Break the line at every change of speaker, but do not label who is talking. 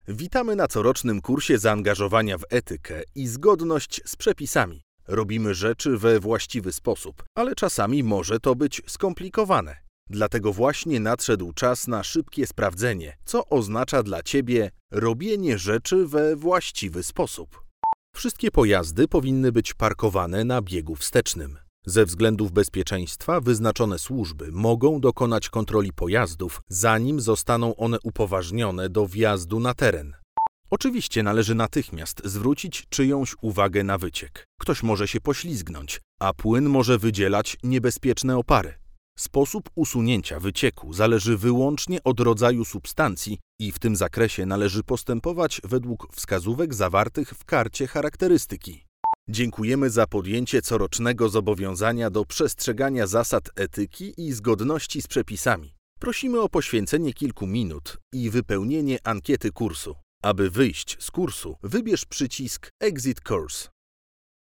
Witamy na corocznym kursie zaangażowania w etykę i zgodność z przepisami. Robimy rzeczy we właściwy sposób, ale czasami może to być skomplikowane. Dlatego właśnie nadszedł czas na szybkie sprawdzenie, co oznacza dla Ciebie robienie rzeczy we właściwy sposób. Wszystkie pojazdy powinny być parkowane na biegu wstecznym. Ze względów bezpieczeństwa wyznaczone służby mogą dokonać kontroli pojazdów, zanim zostaną one upoważnione do wjazdu na teren. Oczywiście należy natychmiast zwrócić czyjąś uwagę na wyciek. Ktoś może się poślizgnąć, a płyn może wydzielać niebezpieczne opary. Sposób usunięcia wycieku zależy wyłącznie od rodzaju substancji i w tym zakresie należy postępować według wskazówek zawartych w karcie charakterystyki. Dziękujemy za podjęcie corocznego zobowiązania do przestrzegania zasad etyki i zgodności z przepisami. Prosimy o poświęcenie kilku minut i wypełnienie ankiety kursu. Aby wyjść z kursu, wybierz przycisk Exit Course.